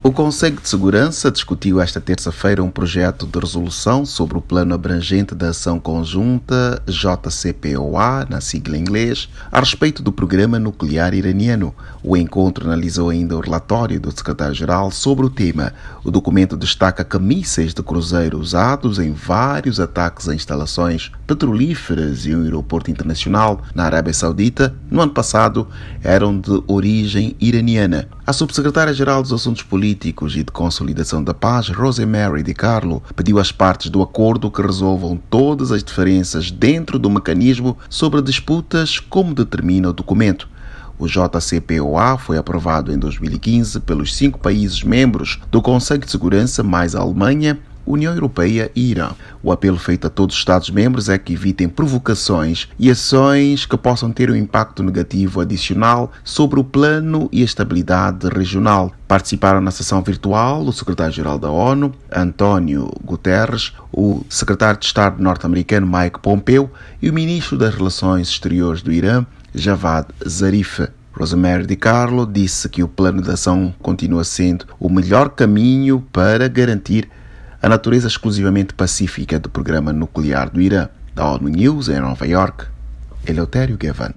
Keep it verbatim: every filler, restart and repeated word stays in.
O Conselho de Segurança discutiu esta terça-feira um projeto de resolução sobre o Plano Abrangente de Ação Conjunta J C P O A, na sigla em inglês, a respeito do programa nuclear iraniano. O encontro analisou ainda o relatório do secretário-geral sobre o tema. O documento destaca que mísseis de cruzeiro usados em vários ataques a instalações petrolíferas e um aeroporto internacional na Arábia Saudita, no ano passado, eram de origem iraniana. A subsecretária-geral dos Assuntos Políticos e de Consolidação da Paz, Rosemary DiCarlo, pediu às partes do acordo que resolvam todas as diferenças dentro do mecanismo sobre disputas, como determina o documento. O J C P O A foi aprovado em dois mil e quinze pelos cinco países membros do Conselho de Segurança, mais a Alemanha, União Europeia e Irã. O apelo feito a todos os Estados-membros é que evitem provocações e ações que possam ter um impacto negativo adicional sobre o plano e a estabilidade regional. Participaram na sessão virtual o secretário-geral da ONU, António Guterres, o secretário de Estado norte-americano Mike Pompeo e o ministro das Relações Exteriores do Irã, Javad Zarif. Rosemary DiCarlo disse que o plano de ação continua sendo o melhor caminho para garantir a natureza exclusivamente pacífica do programa nuclear do Irã. Da ONU News em Nova York, Eleutério Gavan.